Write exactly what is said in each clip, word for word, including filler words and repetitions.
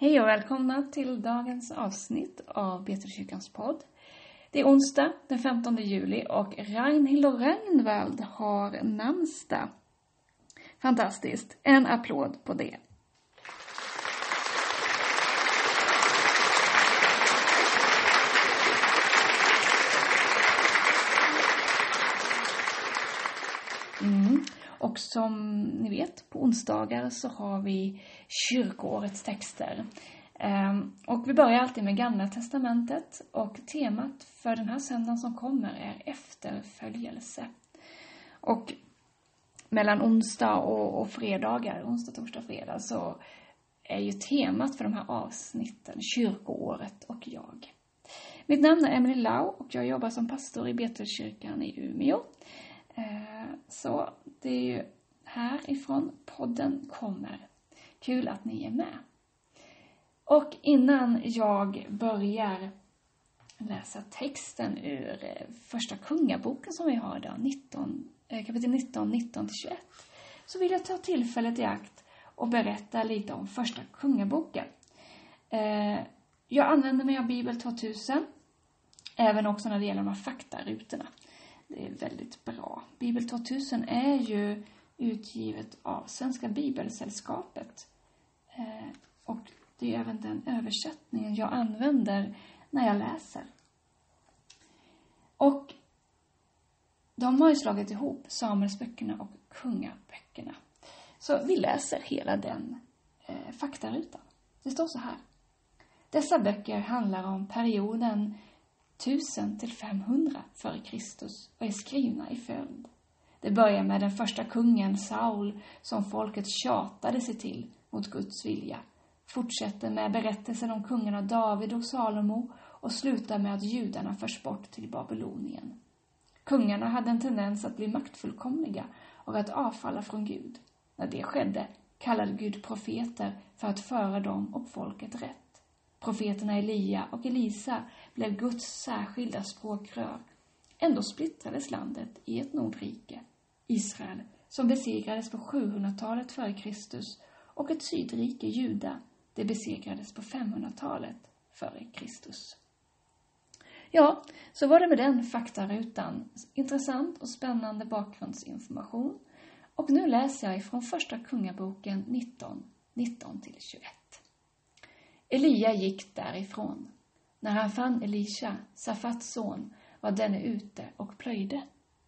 Hej och välkomna till dagens avsnitt av Betelkyrkans podd. Det är onsdag den femtonde juli och Ragnhild och Ragnvald har namnsdag. Fantastiskt. En applåd på det. Mm. Och som ni vet, på onsdagar så har vi kyrkoårets texter. Um, och vi börjar alltid med Gamla testamentet. Och temat för den här söndagen som kommer är efterföljelse. Och mellan onsdag och, och fredagar, onsdag, torsdag, fredag, så är ju temat för de här avsnitten kyrkoåret och jag. Mitt namn är Emelie Lau och jag jobbar som pastor i Betelkyrkan i Umeå. Så det är ju härifrån podden kommer. Kul att ni är med. Och innan jag börjar läsa texten ur första kungaboken som vi har idag, nitton, kapitel nitton, nitton till tjugoett, så vill jag ta tillfället i akt och berätta lite om första kungaboken. Jag använder mig av Bibel tvåtusen, även också när det gäller de här faktarutorna. Det är väldigt bra. Bibel tvåtusen är ju utgivet av Svenska Bibelsällskapet. Eh, och det är även den översättningen jag använder när jag läser. Och de har ju slagit ihop Samuelsböckerna och kungaböckerna. Så vi läser hela den eh, faktarutan. Det står så här. Dessa böcker handlar om perioden tusen till femhundra före Kristus och är skrivna i följd. Det börjar med den första kungen Saul som folket tjatade sig till mot Guds vilja. Fortsätter med berättelsen om kungarna David och Salomo och slutar med att judarna förs bort till Babylonien. Kungarna hade en tendens att bli maktfullkomliga och att avfalla från Gud. När det skedde kallade Gud profeter för att föra dem och folket rätt. Profeterna Elia och Elisa blev Guds särskilda språkrör. Ändå splittrades landet i ett nordrike, Israel, som besegrades på sjuhundratalet före Kristus, och ett sydrike, Juda, det besegrades på femhundratalet före Kristus. Ja, så var det med den faktarutan. Intressant och spännande bakgrundsinformation. Och nu läser jag ifrån första kungaboken nitton, nitton till tjugoett. Elia gick därifrån. När han fann Elisha, Safats son, var denne ute och plöjde.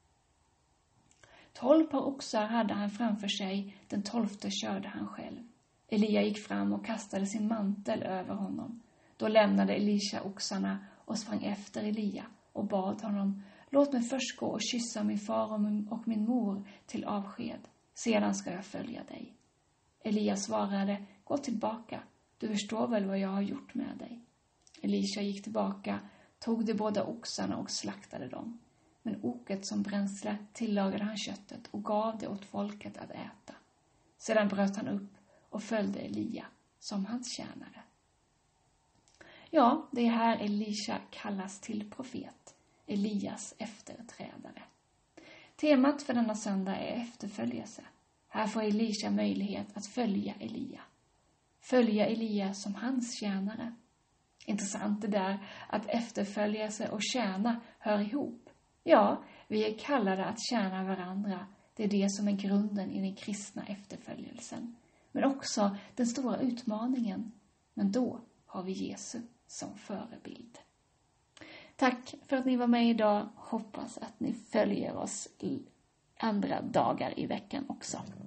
Tolv par oxar hade han framför sig, den tolfte körde han själv. Elia gick fram och kastade sin mantel över honom. Då lämnade Elisha oxarna och sprang efter Elia och bad honom, låt mig först gå och kyssa min far och min, och min mor till avsked. Sedan ska jag följa dig. Elia svarade, gå tillbaka. Du förstår väl vad jag har gjort med dig. Elisha gick tillbaka, tog de båda oxarna och slaktade dem. Men oket som bränsle tillagade han köttet och gav det åt folket att äta. Sedan bröt han upp och följde Elia som hans tjänare. Ja, det är här Elisha kallas till profet, Elias efterträdare. Temat för denna söndag är efterföljelse. Här får Elisha möjlighet att följa Elia. Följa Elia som hans tjänare. Intressant det där att efterföljelse och tjäna hör ihop. Ja, vi är kallade att tjäna varandra. Det är det som är grunden i den kristna efterföljelsen. Men också den stora utmaningen. Men då har vi Jesus som förebild. Tack för att ni var med idag. Hoppas att ni följer oss andra dagar i veckan också.